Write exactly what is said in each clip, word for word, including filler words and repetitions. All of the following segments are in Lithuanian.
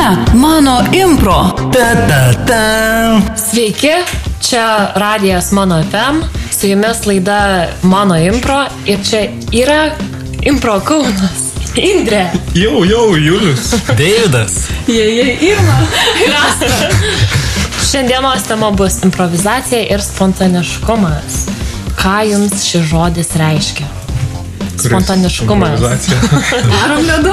Mano Impro. Ta, ta, ta. Sveiki, čia radijas Mano F M, su jumis laida Mano Impro ir čia yra Impro Kaunas. Indrė. Jau, jau, Julius. Deividas. Jei, jei, Irma. Ir Asta. Šiandienos tema bus improvizacija ir spontaniškumas. Ką jums šis žodis reiškia? Spontaniškumas. Varom ledu.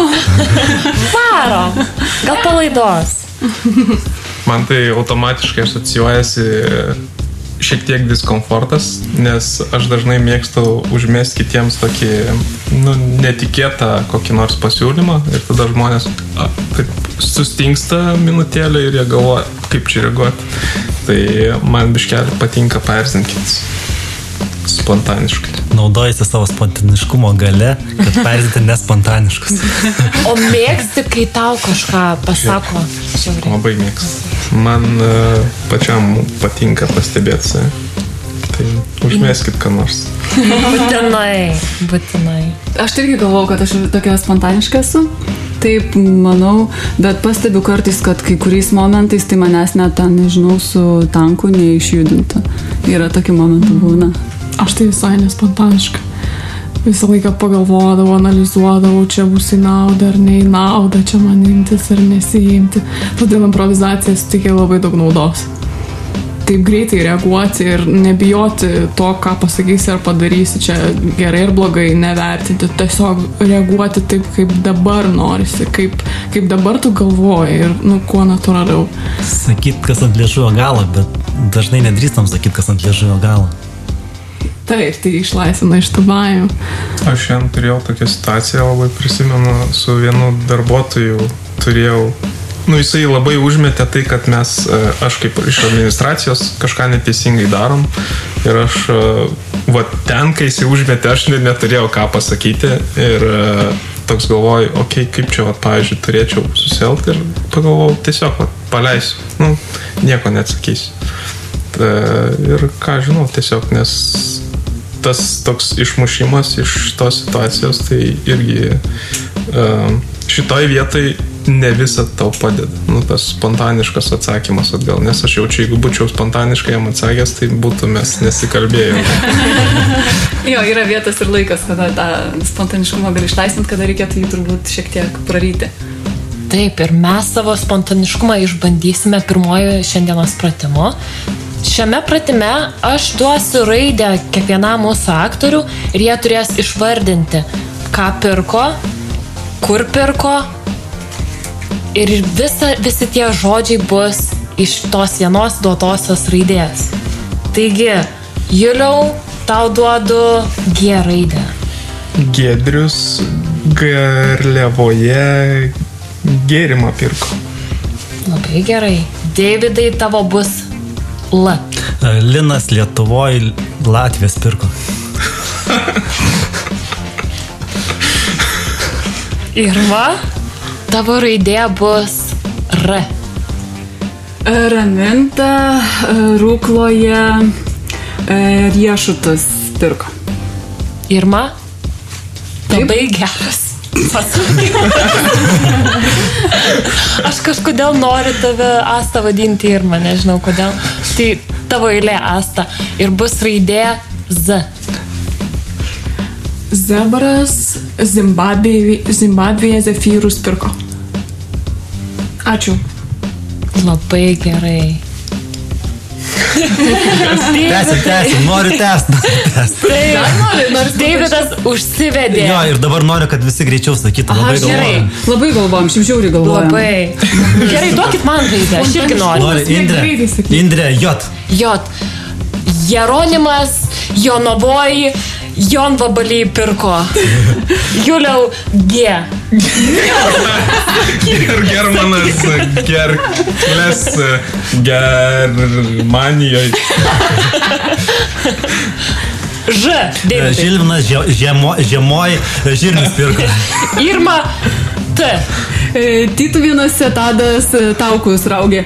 Varom. Gal palaidos. Man tai automatiškai asocijuojasi šiek tiek diskomfortas, nes aš dažnai mėgstu užmesti kitiems tokį nu, netikėtą kokį nors pasiūlymą ir tada žmonės a, taip sustingsta minutėlę ir jie galvoja, kaip čia reaguoti. Tai man biškelį patinka perzinkinti spontaniškai. Naudojasi savo spontaniškumo gale, kad perzinti nespontaniškus. O mėgsti, kai tau kažką pasako? Šiauriai. Labai mėgstu. Man uh, pačiam patinka pastebėti save. Tai užmeskit ką nors. Būtinai, būtinai. Aš irgi galvojau, kad aš tokia spontaniška esu. Taip, manau, bet pastebiu kartais, kad kai kuriais momentais tai manęs net ten, nežinau, su tanku neišjudinta. Yra tokių momentų būna. Aš tai visai nespontaniška. Visą laiką pagalvodavau, analizuodavau, čia bus į naudą ar ne į naudą, čia man imtis ar nesiimti. Todėl improvizacija suteikia labai daug naudos. Taip greitai reaguoti ir nebijoti to, ką pasakysi ar padarysi, čia gerai ir blogai, nevertinti. Tiesiog reaguoti taip, kaip dabar norisi, kaip, kaip dabar tu galvoji ir nu, kuo natūraliau. Sakyt, kas ant liežuvio galo, bet dažnai nedrįstam sakyt, kas ant liežuvio galo. Taip, tai išlaisvina iš tų baimių. Aš šiandien turėjau tokią situaciją, labai prisimenu, su vienu darbuotoju turėjau, nu jisai labai užmetė tai, kad mes, aš kaip iš administracijos kažką neteisingai darom ir aš, va ten, kai jisai užmetė, aš neturėjau ką pasakyti ir toks galvoju, okei, okay, kaip čia, va, pavyzdžiui, turėčiau susielgti ir pagalvojau, tiesiog, va, paleisiu, nu, nieko neatsakysiu. Ta, ir ką žinau, tiesiog, nes tas toks išmušimas iš tos situacijos, tai irgi šitoj vietoj ne visą tau padeda. Nu, tas spontaniškas atsakymas atgal. Nes aš jaučiu, jeigu būčiau spontaniškai jam atsakęs, tai būtų mes nesikalbėjome. Jo, yra vietas ir laikas, kada tą spontaniškumą gali išlaisvinti, kada reikėtų jį turbūt šiek tiek praryti. Taip, ir mes savo spontaniškumą išbandysime pirmojo šiandienos pratimu. Šiame pratime aš duosiu raidę kiekvienam mūsų aktorių ir jie turės išvardinti, ką pirko, kur pirko ir visa, visi tie žodžiai bus iš tos vienos duotosios raidės. Taigi, Juliau, tau duodu G raidę. Giedrius Garliavoje gėrimą pirko. Labai gerai. Deividai, tavo bus L. Linas Lietuvoj Latvijas pirko. Irma, tavo raidė bus R. Raminta Rūkloje riešutus pirko. Irma, labai geras pasakymas. Aš kažkodėl noriu tave Asta vadinti Irma, nežinau kodėl. Tai tavo eilė Asta ir bus raidė Z. Zebras Zimbabvėje, Zimbabvėje zefyrus pirko. Ačiū. Labai gerai. Tęsim, tęsim, noriu tęst. Nors Deividas užsivedė. Jo, ir dabar noriu, kad visi greičiau sakytų. Aha, Labai gerai. galvojam. Labai galvojam, šiaip žiauriai galvojam. Labai. Gerai, duokit man raidę, aš irgi noriu. Nori, Indrė, greitai sakyk. Indrė, J. J. Jeronimas Jonovoj Jonvabaliai pirko. Juliau G. Ir Germanas Gerkles Germanijoje. Ž. Deividai. Žilvinas Žie- Žiemo, Žiemoj Žirnis pirko. Irma T. Tytuvėnuose Tadas taukus raugė.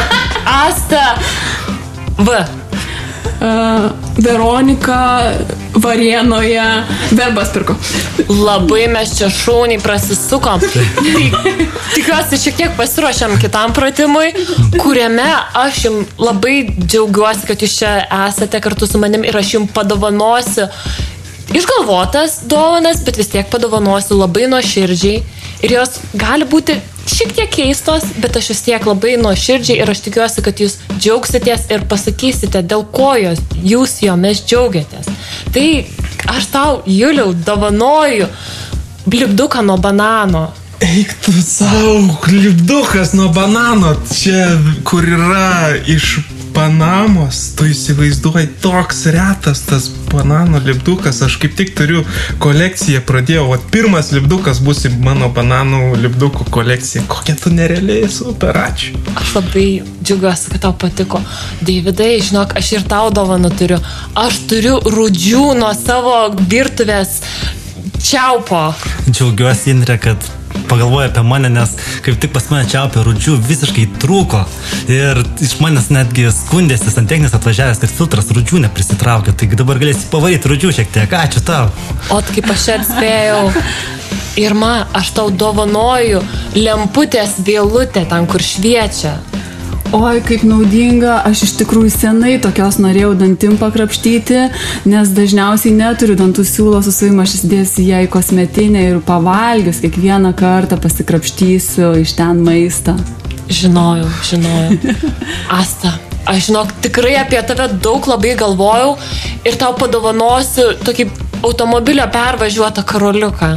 Asta V. Uh, Veronika Varienoje Verbas pirko. Labai mes čia šauniai prasisukom. Tai tikiuosi šiek tiek pasiruošiam kitam pratimui, kuriame aš jums labai džiaugiuosi, kad jūs čia esate kartu su manim ir aš jums padovanosiu išgalvotas dovanas, bet vis tiek padovanosiu labai nuoširdžiai ir jos gali būti šiek tiek keistos, bet aš vis tiek labai nuoširdžiai ir aš tikiuosi, kad jūs džiaugsitės ir pasakysite, dėl ko jos, jūs jomis džiaugiatės. Tai aš tau, Juliau, dovanoju lipduką nuo banano. Eik tu savo, lipdukas nuo banano, čia kur yra iš Panamos, tu įsivaizduoji, toks retas tas banano lipdukas, aš kaip tik turiu kolekciją, pradėjau, o pirmas lipdukas bus mano bananų lipdukų kolekcija, kokia tu nerealiai super, ačiū. Aš labai džiaugiuosi, kad tau patiko. Deividai, žinok, aš ir tau dovaną turiu, aš turiu rūdžių nuo savo virtuvės čiaupo. Džiaugiuosi, Indrė, kad pagalvoja apie mane, nes kaip tik pas mane čiaupė rūdžių visiškai trūko ir iš manęs netgi skundėsi santechnikas atvažiavęs, kad filtras rūdžių neprisitraukė, taigi dabar galėsi pavaryti rūdžių šiek tiek, ačiū tau. O kaip aš čia atspėjau, Irma, aš tau dovanoju lemputės vėlutę ten, kur šviečia. Oi, kaip naudinga, aš iš tikrųjų senai tokios norėjau dantim pakrapštyti, nes dažniausiai neturiu dantų siūlo su savim, aš įsidėsiu ją į kosmetinę ir pavalgius kiekvieną kartą pasikrapštysiu iš ten maistą. Žinojau, žinojau. Asta, aš žinok, tikrai apie tave daug labai galvojau ir tau padovanosiu tokį automobilio pervažiuotą karoliuką.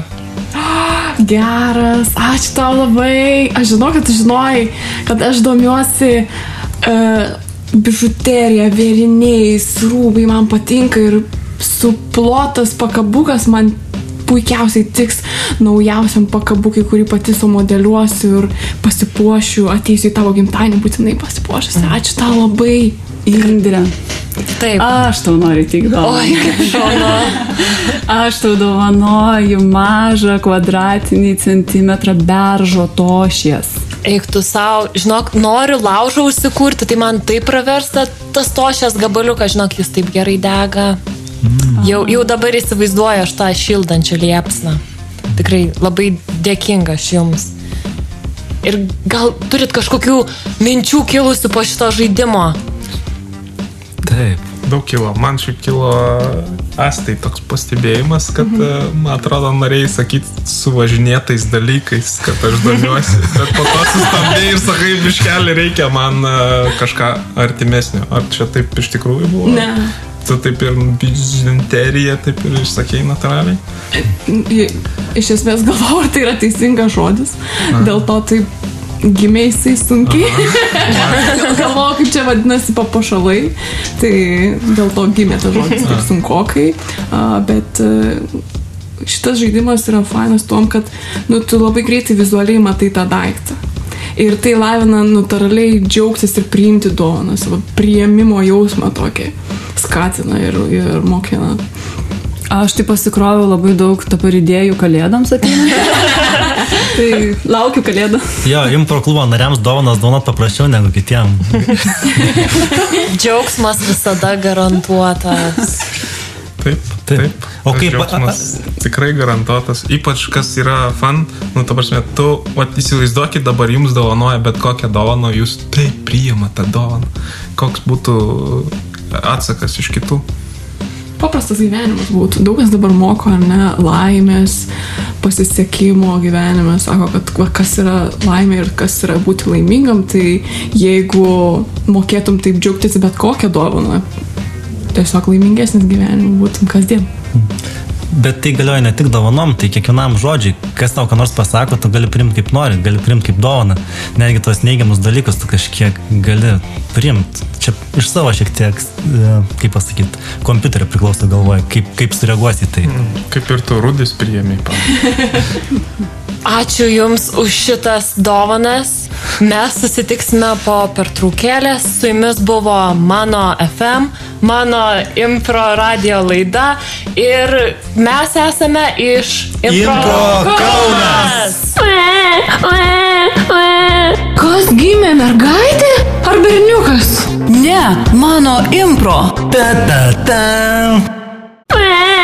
Geras, ačiū tau labai. Aš žinau, kad tu žinojai, kad aš domiuosi uh, bižuterija, vėriniais, rūbai man patinka ir suplotas pakabukas man puikiausiai tiks naujausiam pakabukai, kurį pati sumodeliuosiu ir pasipuošiu, ateisiu į tavo gimtadienį būtinai pasipuošiusi. Ačiū tau labai. Indrė. Taip. Aš tau noriu tik dovaną. Oi, kaip šaunu. Aš tau dovanoju mažą kvadratinį centimetrą beržo tošies. Eik tu savo, žinok, noriu laužą užsikurti, tai man taip praversta tas tošies gabaliukas, žinok, jis taip gerai dega. Mm. Jau, jau dabar įsivaizduoju aš tą šildančią liepsną. Tikrai labai dėkinga aš jums. Ir gal turit kažkokių minčių kilusių po šito žaidimo? Taip. Daug kilo. Man šiaip kilo Astai toks pastebėjimas, kad, mm-hmm. man atrodo, norėjai sakyti suvažinėtais dalykais, kad aš domiuosi. Bet po to sustabdėjai ir sakai, biškelį reikia man kažką artimesnio. Ar čia taip iš tikrųjų buvo? Ne. Tu taip ir bižuterija, taip ir išsakėjai natūraliai? Iš esmės galvau, ar tai yra teisingas žodis. Aha. Dėl to taip gimė jisai sunkiai. Galvojau, kaip čia vadinasi papuošalai. Tai dėl to gimė tas žodis taip sunkokai. Bet šitas žaidimas yra fainas tuom, kad nu, tu labai greitai vizualiai matai tą daiktą. Ir tai lavina natūraliai džiaugtis ir priimti dovanas. Priėmimo jausmą tokį skatina ir, ir mokina. Aš tai pasikroviau labai daug dabar idėjų kalėdams ateina. Tai laukiu kalėdą. Jo, impro klubo nariams dovanas dovanot paprasčiau negu kitiem. Džiaugsmas visada garantuotas. Taip, taip. taip. O kaip... Džiaugsmas tikrai garantuotas. Ypač kas yra fan, nu, ta prasme, tu, o įsivaizduokit, dabar jums dovanoja bet kokią dovaną, jūs taip priima tą dovaną. Koks būtų atsakas iš kitų? Paprastas gyvenimas būtų. Daug kas dabar moko, ar ne, laimės, pasisekimo gyvenime, sako, kad kas yra laimė ir kas yra būti laimingam, tai jeigu mokėtum taip džiaugtis bet kokią dovaną, tiesiog laimingesnis gyvenimas būtum kasdien. Bet tai galioja ne tik dovanom, tai kiekvienam žodžiui, kas tau ką nors pasako, tu gali priimti kaip nori, gali priimti kaip dovaną. Netgi tos neigiamus dalykus tu kažkiek gali priimti. Čia iš savo šiek tiek, kaip pasakyti, kompiuterio priklauso galvoje, kaip, kaip sureaguosi į tai. Kaip ir tu rudis priėmei. Ačiū Jums už šitas dovanas. Mes susitiksime po pertraukėlės. Su Jumis buvo mano F M, mano impro radio laida ir mes esame iš Impro, Impro Kaunas. Kas gimė, mergaitė ar berniukas? Ne, mano impro. Ta-ta-ta.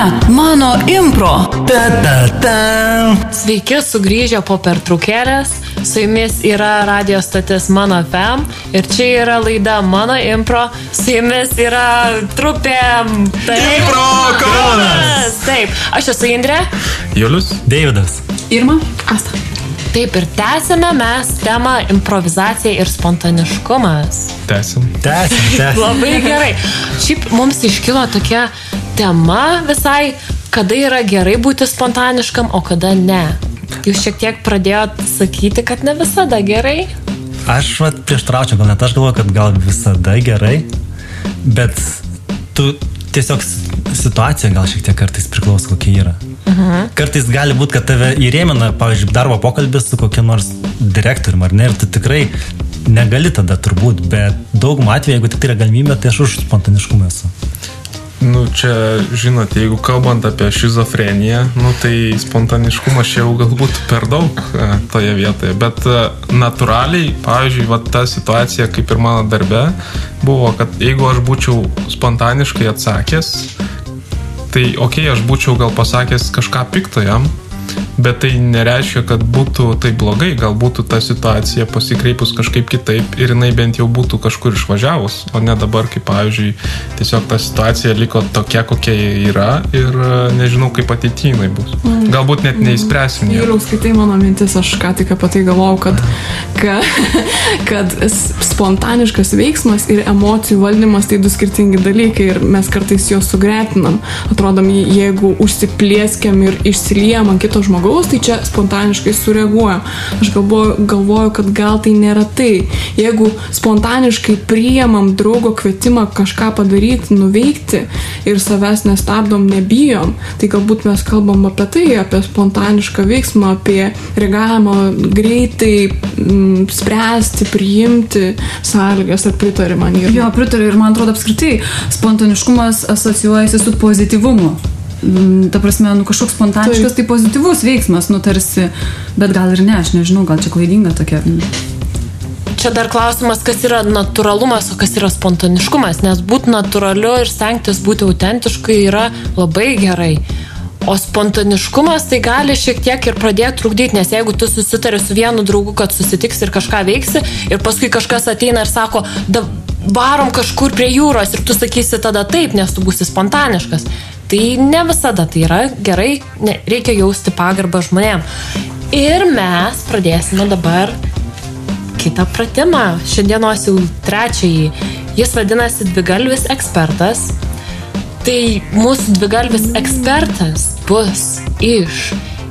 Mano impro. Ta, ta, ta. Sveiki, sugrįžę po pertraukėlės. Su jumis yra radio stotis Mano F M ir čia yra laida Mano impro. Su jumis yra trupė Impro Kaunas. Taip, aš esu Indrė. Julius. Deividas. Irma. Asta. Taip, ir tęsime mes temą improvizacija ir spontaniškumas. Tęsim. Tęsim, tęsim. Labai gerai. Šiaip mums iškilo tokia tema visai, kada yra gerai būti spontaniškam, o kada ne. Jūs šiek tiek pradėjot sakyti, kad ne visada gerai. Aš vat prieštaraučiau, gal net aš galvoju, kad gal visada gerai, bet tu tiesiog situacija gal šiek tiek kartais priklauso, kokia yra. Uh-huh. Kartais gali būti, kad tave įrėmina, pavyzdžiui, darbo pokalbis su kokia nors direktorium, ar ne, ir tu tikrai negali tada turbūt, bet daugumą atveju, jeigu tik tai yra galimybė, tai aš už spontaniškumą esu. Nu, čia, žinot, jeigu kalbant apie šizofreniją, nu, tai spontaniškumas čia jau galbūt per daug e, toje vietoje, bet e, natūraliai, pavyzdžiui, va, ta situacija, kaip ir mano darbe, buvo, kad jeigu aš būčiau spontaniškai atsakęs, tai okei, okay, aš būčiau gal pasakęs kažką pikto jam, bet tai nereiškia, kad būtų tai blogai, gal būtų ta situacija pasikreipus kažkaip kitaip ir jinai bent jau būtų kažkur išvažiavus, o ne dabar, kaip pavyzdžiui, tiesiog ta situacija liko tokia, kokia yra ir nežinau, kaip ateityje jinai bus. Mm. Galbūt net neįspręsim. Juliau, skaitai mano mintis, aš ką tik apie tai galvojau, kad, kad, kad spontaniškas veiksmas ir emocijų valdymas tai du skirtingi dalykai ir mes kartais juos sugretinam. Atrodom, jeigu užsiplėskiam ir išsiliejam ant kito žmogaus, tai čia spontaniškai sureaguojam. Aš galvoju, galvoju, kad gal tai nėra tai. Jeigu spontaniškai priimam draugo kvietimą kažką padaryti, nuveikti ir savęs nestabdom, nebijom, tai galbūt mes kalbam apie tai, apie spontanišką veiksmą, apie reagavimą greitai m, spręsti, priimti sąlygas ar pritari man. Ir... Jo, pritariu ir man atrodo apskritai spontaniškumas asocijuojasi su pozityvumu. Ta prasme, nu kažkoks spontaniškas, tai pozityvus veiksmas, nu tarsi, bet gal ir ne, aš nežinau, gal čia klaidinga tokia. Čia dar klausimas, kas yra natūralumas, o kas yra spontaniškumas, nes būti natūraliu ir stengtis būti autentiškai yra labai gerai. O spontaniškumas tai gali šiek tiek ir pradėti trukdyti, nes jeigu tu susitari su vienu draugu, kad susitiks ir kažką veiksi, ir paskui kažkas ateina ir sako, da, varom kažkur prie jūros, ir tu sakysi tada taip, nes tu būsi spontaniškas. Tai ne visada tai yra gerai, ne, reikia jausti pagarbą žmonėm. Ir mes pradėsime dabar kitą pratimą, šiandienos jau trečiąjį. Jis vadinasi Dvigalvis ekspertas. Tai mūsų dvigalvis ekspertas bus iš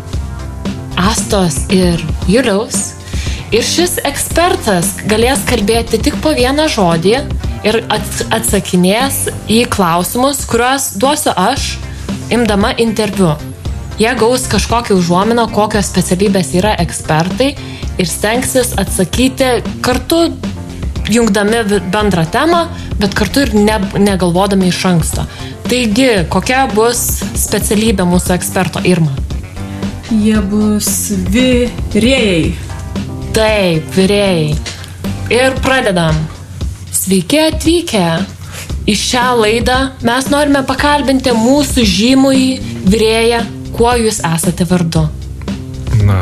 Astos ir Juliaus. Ir šis ekspertas galės kalbėti tik po vieną žodį ir atsakinės į klausimus, kuriuos duosiu aš, imdama interviu. Jie gaus kažkokią užuominą, kokios specialybės yra ekspertai ir stengsis atsakyti kartu, jungdami bendrą temą, bet kartu ir ne, negalvodami iš anksto. Taigi, kokia bus specialybė mūsų eksperto, Irma? Jie bus virėjai. Taip, virėjai. Ir pradedam. Sveiki atvykę į šią laidą. Mes norime pakalbinti mūsų žymųjį virėją. Kuo jūs esate vardu? Na.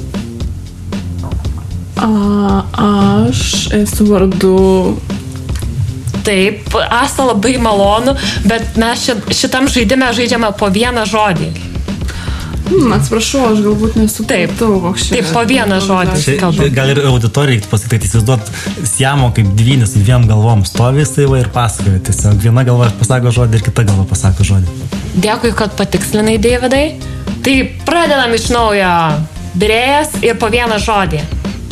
A, aš esu vardu... Taip, Asta, labai malonu, bet mes šitam žaidime žaidžiame po vieną žodį. Hmm, atsiprašau, aš galbūt nesupratau, koks čia. Taip, po vieną žodį. Gal ir auditorijai reiktų pasakyti, įsivaizduot Siamo kaip dvynis su dviem galvom stovi jisai va ir pasakoja. Tiesiog viena galva pasako žodį ir kita galva pasako žodį. Dėkui, kad patikslinai, Deividai. Tai pradedam iš naujo. Virėjas ir po vieną žodį.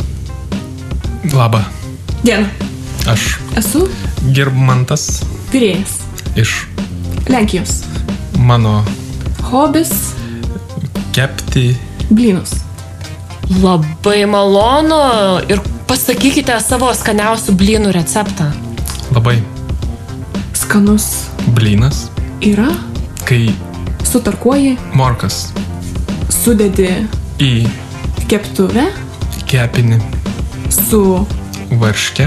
Labą. Diena. Aš Esu Girmantas virėjas. Iš Lenkijos. Mano Hobis kepti blynus. Labai malonu ir pasakykite savo skaniausių blynų receptą. Labai Skanus blynas, yra, kai sutarkuoji, morkas sudedi į keptuvę, kepinį su varške,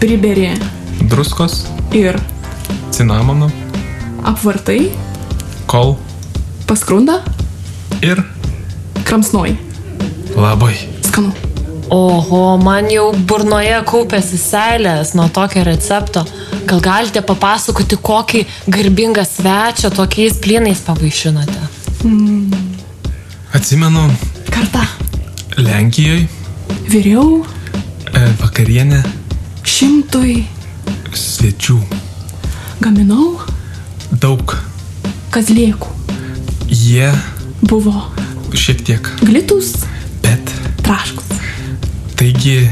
priberi druskos, ir cinamono, apvartai, Kol Paskrunda. ir Kramsnoji. labai. Skanu. Oho, man jau burnoje kaupėsi seilės nuo tokio recepto. Gal galite papasakoti, kokį garbingą svečią tokiais blynais pavaišinote? Mm. Atsimenu, Kartą. Lenkijoje Vyriau e, vakarienė šimtui. svečių. Gaminau Daug. kazlėkų. Jie Buvo šiek tiek. glitus, Bet traškus. taigi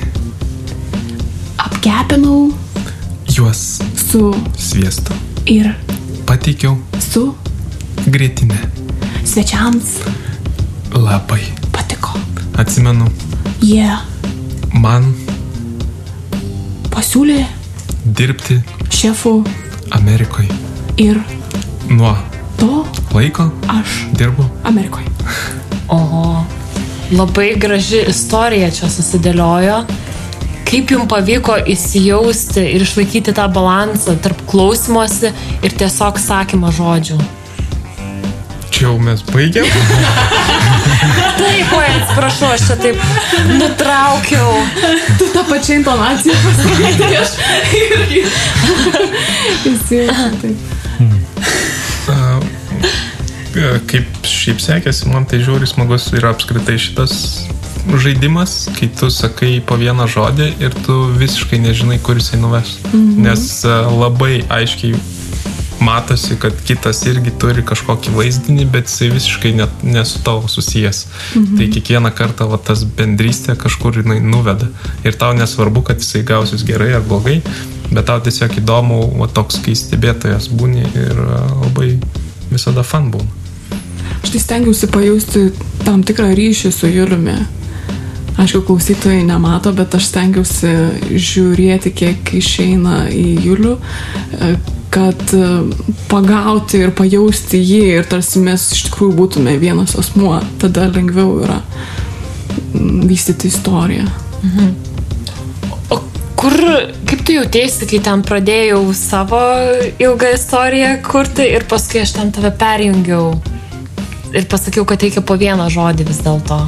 Apkepinau juos su sviestu ir pateikiau su grietinę. svečiams. Labai. Patiko. Atsimenu, Jie man pasiūlė dirbti šefų Amerikoje. ir Nuo to laiko aš dirbu. Amerikoje. Oho, labai graži istorija čia susidėliojo. Kaip jums pavyko įsijausti ir išlaikyti tą balansą tarp klausimosi ir tiesiog sakymo žodžių? Čia jau mes baigiam. Taip, oi, atsiprašau, aš čia taip nutraukiau. Tu tą pačią intonaciją pasakyti, aš irgi įsijaučiu taip. A, Kaip šiaip sekėsi, man tai žiauriai smagus yra apskritai šitas žaidimas, kai tu sakai po vieną žodį ir tu visiškai nežinai, kur jisai nuves. Mhm. Nes a, labai aiškiai matosi, kad kitas irgi turi kažkokį vaizdinį, bet jisai visiškai net nesu tavo susijęs. Mhm. Tai kiekvieną kartą va, tas bendrystė kažkur jinai nuveda. Ir tau nesvarbu, kad jisai gausis gerai ar blogai, bet tau tiesiog įdomu, va, toks, kai stebėtojas būni ir a, labai visada fan būna. Aš tai stengiausi pajausti tam tikrą ryšį su Juliumi. Aišku, klausytojai nemato, bet aš stengiausi žiūrėti, kiek išeina į Julių, kad pagauti ir pajausti jį ir tarsi mes iš tikrųjų būtume vienas asmuo. Tada lengviau yra vystyti istoriją. Mhm. O kur, kaip tu jautėsi, kai ten pradėjau savo ilgą istoriją kurti ir paskui aš ten tave perjungiau ir pasakiau, kad reikia po vieną žodį vis dėlto?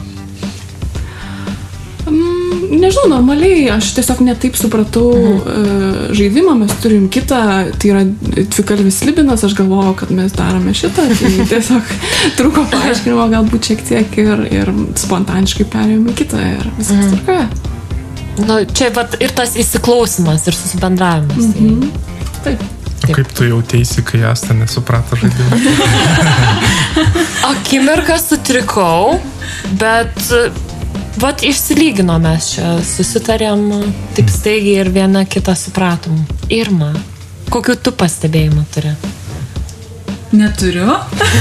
Mm, nežinau, normaliai aš tiesiog netaip supratau mhm. žaidimą, mes turim kitą, tai yra dvikalvis slibinas, aš galvojau, kad mes darome šitą, tai tiesiog trūko paaiškinimo galbūt šiek tiek ir, ir spontaniškai perėjome kitą ir viskas mhm. tvarkoja. Nu, čia vat, ir tas įsiklausimas ir susibendravimas. Mhm. Taip. O kaip tu jautėsi, kai Asta nesuprato žaidimą? Akimirką sutrikau, bet vat išsilygino mes čia, susitarėm taip staigiai ir viena kitą supratom. Irma, kokių tu pastebėjimų turi? Neturiu.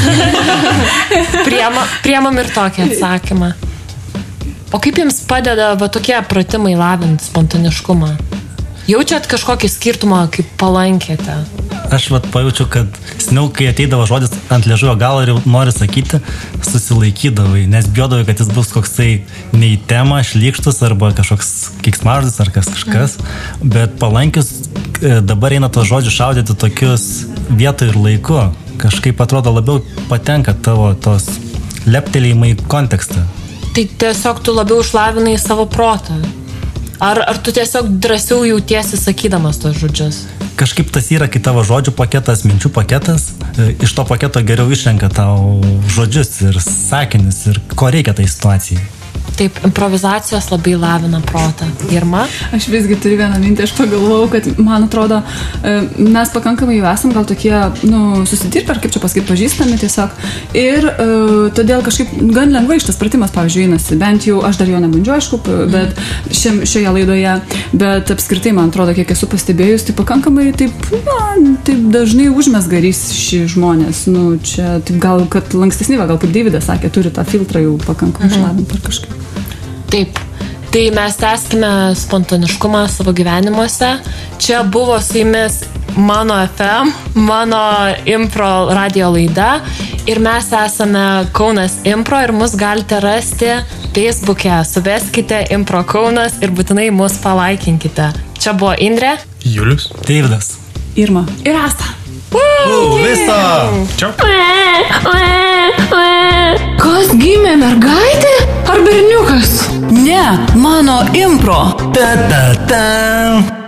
Priema, priemam ir tokį atsakymą. O kaip jums padeda va tokie pratimai lavinti spontaniškumą? Jaučiat kažkokį skirtumą, kaip palankėte? Aš vat pajaučiu, kad seniau, kai ateidavo žodis ant liežuvio galo ir jau nori sakyti, susilaikydavai, nes bijodavai, kad jis bus koksai ne į temą, šlykštus arba kažkoks keiksmažodis ar kas kažkas. Mm. Bet palankius dabar eina tos žodžius šaudyti tokius vietų ir laiku. Kažkaip atrodo labiau patenka tavo tos leptelėjimai į kontekstą. Tai tiesiog tu labiau išlavinai savo protą. Ar, ar tu tiesiog drąsiau jautiesi sakydamas tos žodžius? Kažkaip tas yra, kai tavo žodžių paketas, minčių paketas, iš to paketo geriau išrenka tau žodžius ir sakinius ir ko reikia tai situacijai. Taip, improvizacijos labai lavina protą. Irma? Aš visgi turiu vieną mintį, aš pagalvojau, kad man atrodo, mes pakankamai jau esam gal tokie, nu, susidirbę, ar kaip čia pasakyti, pažįstami tiesiog. Ir uh, todėl kažkaip gan lengvai šitas pratimas, pavyzdžiui, einasi. Bent jau aš dar jo nebandžiu, aišku, bet šiam, šioje laidoje, bet apskritai, man atrodo, kiek esu pastebėjus, tai pakankamai taip, na, taip dažnai užmesga ryšį žmonės. Nu, čia taip gal, kad lankstesni, gal kaip Deividas sakė, turi tą filtrą jau pakankamai mhm. išlavinti ar kažkaip. Taip, tai mes tęskime spontaniškumą savo gyvenimuose. Čia buvo su jumis mano F M, mano impro radio laida ir mes esame Kaunas Impro ir mus galite rasti Facebook'e. Suveskite Impro Kaunas ir būtinai mus palaikinkite. Čia buvo Indrė, Julius, Deividas, Irma ir Asta. Uh, viso! Čiau! Kas gimė, mergaitė ar berniukas? Ne, mano impro. Ta ta ta.